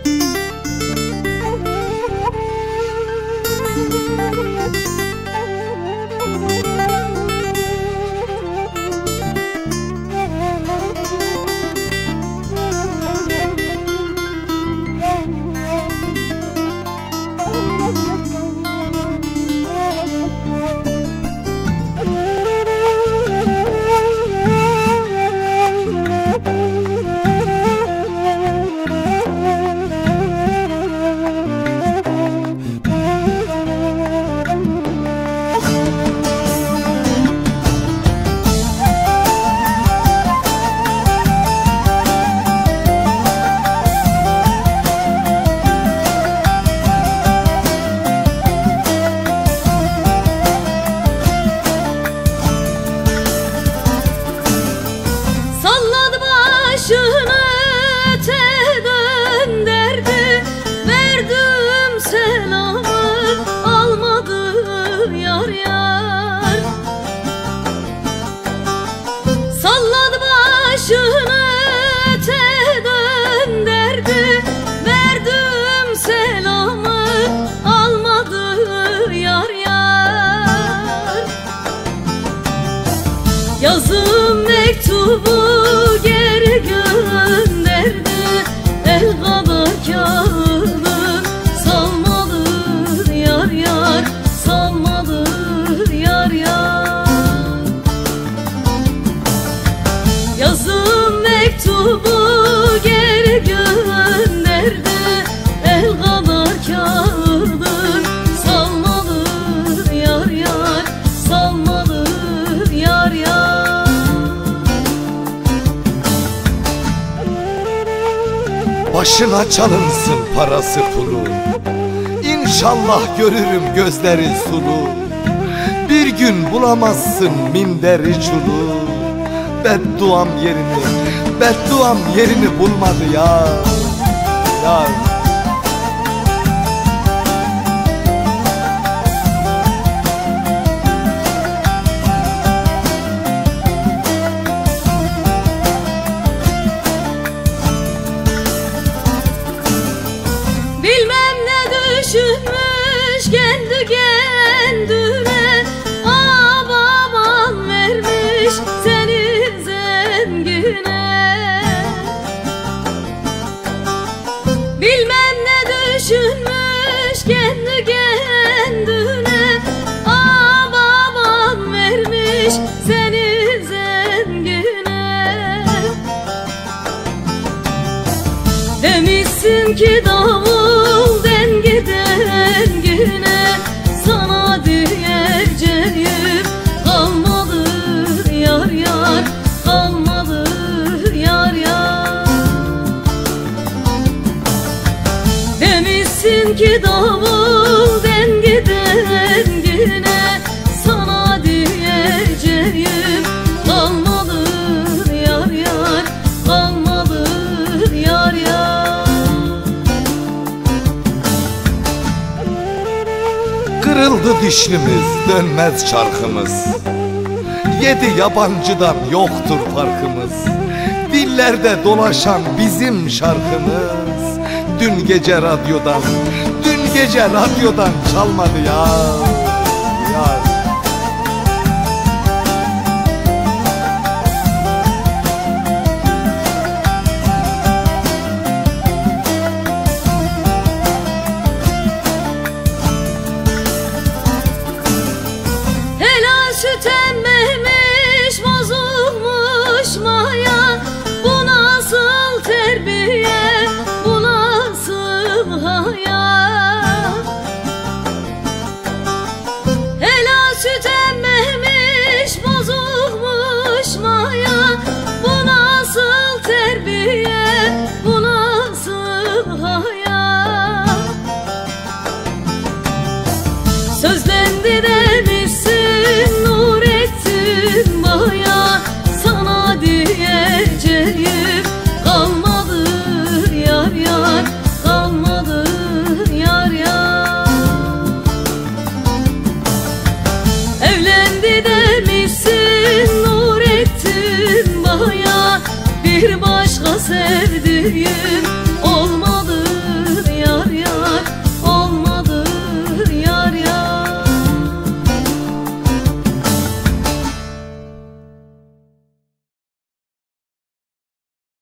Başını öte döndürdü, verdim selamı, almadı yar yar. Salladı başını öte döndürdü, verdim selamı, almadı yar yar. Yazım mektubu geri gönderdi, el kadar kağıdı salmadı yar yar, salmadı yar yar. Yazım mektubu geri gönderdi, el kadar kağıdı salmadı yar yar, salmadı yar yar. Başına çalınsın parası pulu, İnşallah görürüm gözleri sulu. Bir gün bulamazsın minderi çulu. Bedduam yerini bulmadı ya. Ya bilmem ne düşünmüş kendi kendine, baban vermiş seni zengine. Bilmem ne düşünmüş kendi kendine, baban vermiş seni zengine. Demişsin ki davul dengi dengine, sana diyeceğim kalmadı yar yar, kalmadı yar yar. Demişsin ki davul dengi dengine, sana diyeceğim kalmadı yar yar, kalmadı yar yar. kırıldı dişlimiz, dönmez çarkımız. 7 yabancıdan yoktur farkımız. Dillerde dolaşan bizim şarkımız. Dün gece radyodan çalmadı ya.